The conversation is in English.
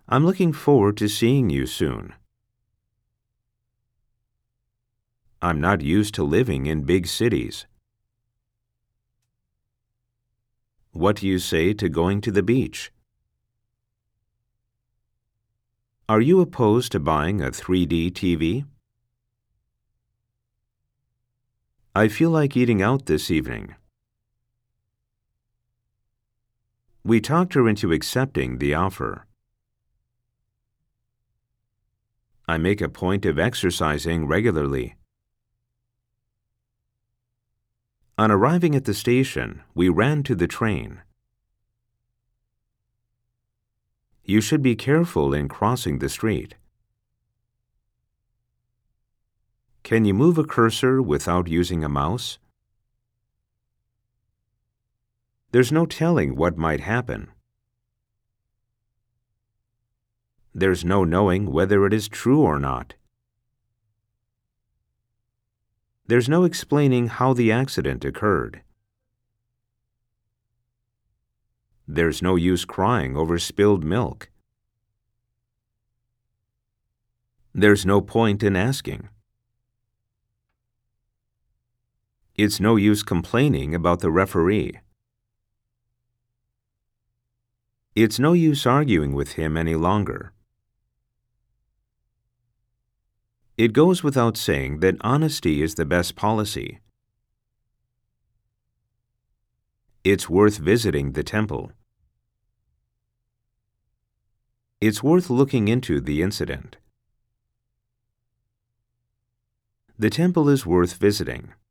I'm looking forward to seeing you soon. I'm not used to living in big cities. What do you say to going to the beach? Are you opposed to buying a 3D TV? I feel like eating out this evening. We talked her into accepting the offer. I make a point of exercising regularly. On arriving at the station, we ran to the train. You should be careful in crossing the street. Can you move a cursor without using a mouse? There's no telling what might happen. There's no knowing whether it is true or not. There's no explaining how the accident occurred. There's no use crying over spilled milk. There's no point in asking. It's no use complaining about the referee. It's no use arguing with him any longer. It goes without saying that honesty is the best policy. It's worth visiting the temple. It's worth looking into the incident. The temple is worth visiting.